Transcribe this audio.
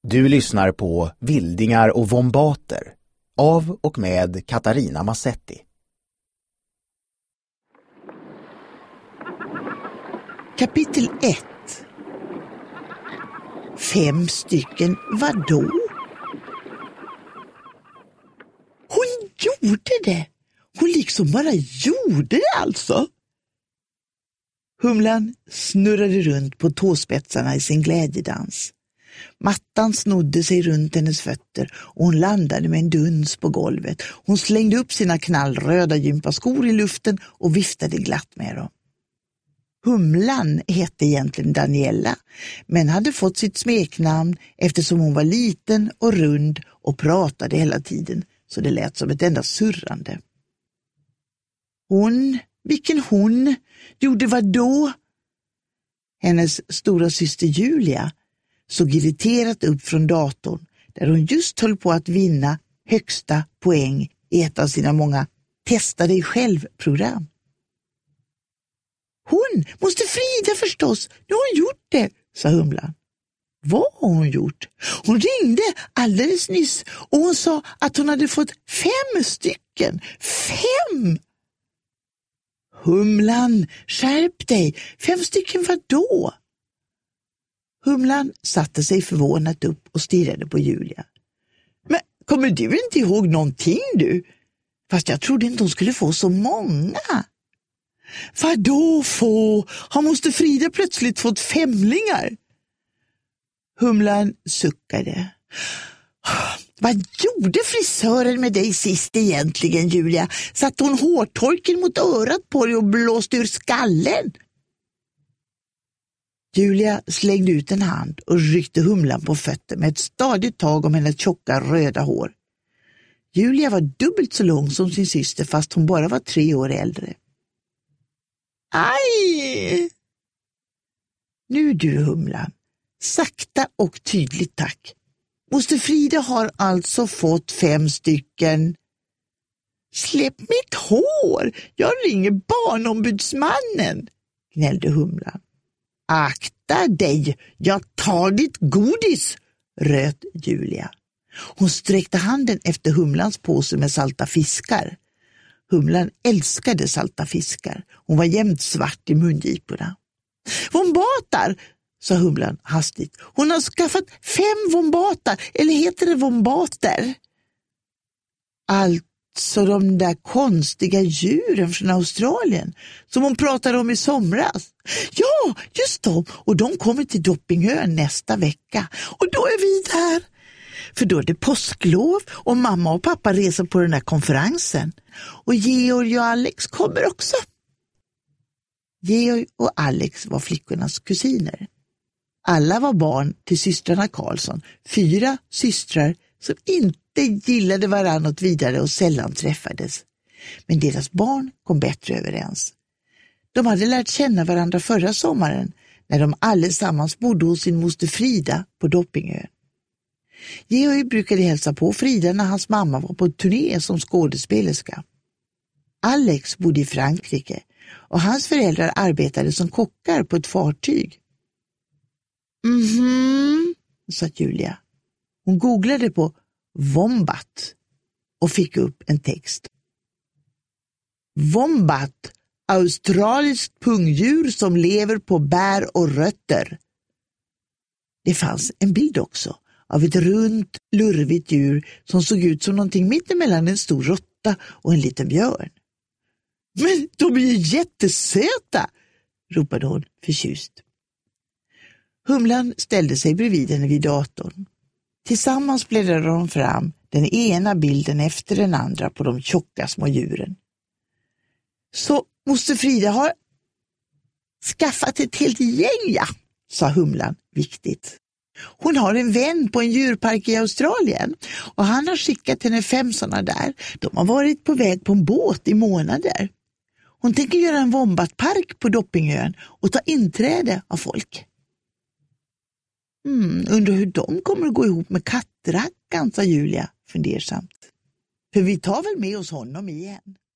Du lyssnar på Vildingar och Vombater av och med Katarina Massetti. Kapitel 1. 5 stycken, vadå? Hon gjorde det. Hon liksom bara gjorde det alltså. Humlan snurrade runt på tåspetsarna i sin glädjedans. Mattan snodde sig runt hennes fötter och hon landade med en duns på golvet. Hon slängde upp sina knallröda gympaskor i luften och viftade glatt med dem. Humlan hette egentligen Daniela, men hade fått sitt smeknamn eftersom hon var liten och rund och pratade hela tiden, så det lät som ett enda surrande. Vilken hon? Gjorde vad då? Hennes stora syster Julia såg irriterat upp från datorn där hon just höll på att vinna högsta poäng i ett av sina många testa dig själv-program. Hon måste Frida förstås, nu har hon gjort det, sa Humlan. Vad har hon gjort? Hon ringde alldeles nyss och hon sa att hon hade fått 5 stycken. 5! Humlan, skärp dig. 5 stycken vadå? Humlan satte sig förvånat upp och stirrade på Julia. Men kommer du inte ihåg någonting du? Fast jag trodde inte hon skulle få så många. Vadå få? Har måste Frida plötsligt fått 5-lingar? Humlan suckade. Vad gjorde frisören med dig sist egentligen, Julia? Satt hon hårtorken mot örat på dig och blåste ur skallen? Julia slängde ut en hand och ryckte Humlan på fötter med ett stadigt tag om hennes tjocka röda hår. Julia var dubbelt så lång som sin syster fast hon bara var 3 år äldre. Aj! Nu du Humlan, sakta och tydligt tack. Moster Frida har alltså fått 5 stycken. Släpp mitt hår, jag ringer barnombudsmannen, gnällde Humlan. Akta dig, jag tar ditt godis, röt Julia. Hon sträckte handen efter Humlans påse med salta fiskar. Humlan älskade salta fiskar. Hon var jämt svart i mungiporna. Vombatar, sa Humlan hastigt. Hon har skaffat 5 vombatar, eller heter det vombater? Alltså de där konstiga djuren från Australien som hon pratade om i somras. Ja, just dem. Och de kommer till Doppingön nästa vecka. Och då är vi där. För då är det påsklov och mamma och pappa reser på den här konferensen. Och Georg och Alex kommer också. Georg och Alex var flickornas kusiner. Alla var barn till systrarna Karlsson, 4 systrar som inte gillade varandra åt vidare och sällan träffades. Men deras barn kom bättre överens. De hade lärt känna varandra förra sommaren när de allesammans bodde hos sin moster Frida på Doppingön. Georg brukade hälsa på Frida när hans mamma var på turné som skådespelerska. Alex bodde i Frankrike och hans föräldrar arbetade som kockar på ett fartyg. Sa Julia. Hon googlade på Wombat och fick upp en text. Wombat, australiskt pungdjur som lever på bär och rötter. Det fanns en bild också av ett runt, lurvigt djur som såg ut som någonting mittemellan en stor råtta och en liten björn. Men de är ju jättesöta, ropade hon förtjust. Humlan ställde sig bredvid henne vid datorn. Tillsammans bläddrade de fram den ena bilden efter den andra på de tjocka små djuren. Så moster Frida har skaffat ett helt gäng, ja, sa Humlan viktigt. Hon har en vän på en djurpark i Australien och han har skickat henne 5 sådana där. De har varit på väg på en båt i månader. Hon tänker göra en vombatpark på Doppingön och ta inträde av folk. Undrar hur de kommer att gå ihop med kattrackan, sa Julia fundersamt. För vi tar väl med oss honom igen.